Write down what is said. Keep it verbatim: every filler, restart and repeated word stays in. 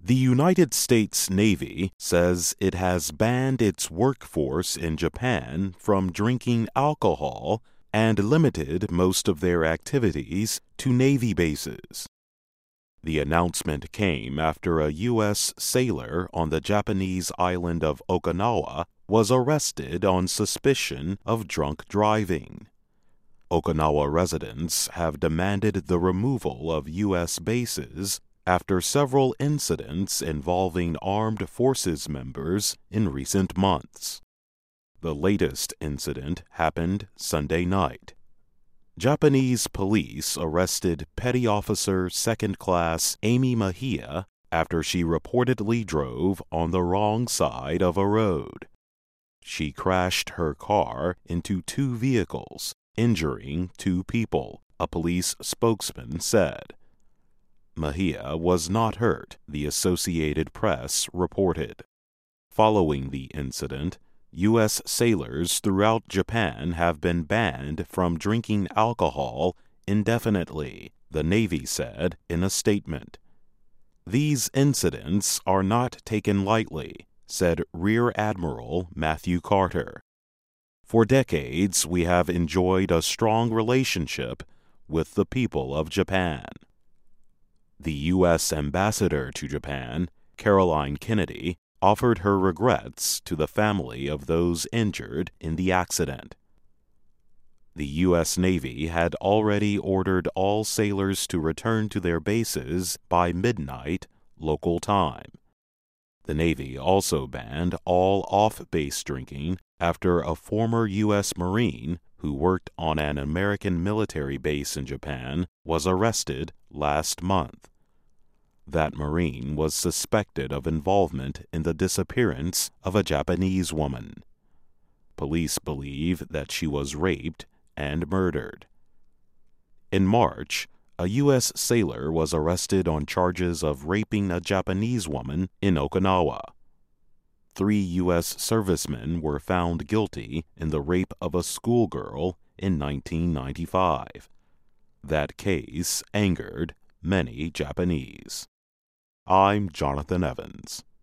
The United States Navy says it has banned its workforce in Japan from drinking alcohol and limited most of their activities to Navy bases. The announcement came after a U S sailor on the Japanese island of Okinawa was arrested on suspicion of drunk driving. Okinawa residents have demanded the removal of U S bases after several incidents involving armed forces members in recent months. The latest incident happened Sunday night. Japanese police arrested Petty Officer Second Class Amy Mejia after she reportedly drove on the wrong side of a road. She crashed her car into two vehicles, injuring two people, a police spokesman said. Mejia was not hurt, the Associated Press reported. Following the incident, U S sailors throughout Japan have been banned from drinking alcohol indefinitely, the Navy said in a statement. These incidents are not taken lightly, said Rear Admiral Matthew Carter. For decades, we have enjoyed a strong relationship with the people of Japan. The U S ambassador to Japan, Caroline Kennedy, offered her regrets to the family of those injured in the accident. The U S Navy had already ordered all sailors to return to their bases by midnight local time. The Navy also banned all off-base drinking after a former U S Marine who worked on an American military base in Japan was arrested last month. That Marine was suspected of involvement in the disappearance of a Japanese woman. Police believe that she was raped and murdered. In March, a U S sailor was arrested on charges of raping a Japanese woman in Okinawa. Three U S servicemen were found guilty in the rape of a schoolgirl in nineteen ninety-five. That case angered many Japanese. I'm Jonathan Evans.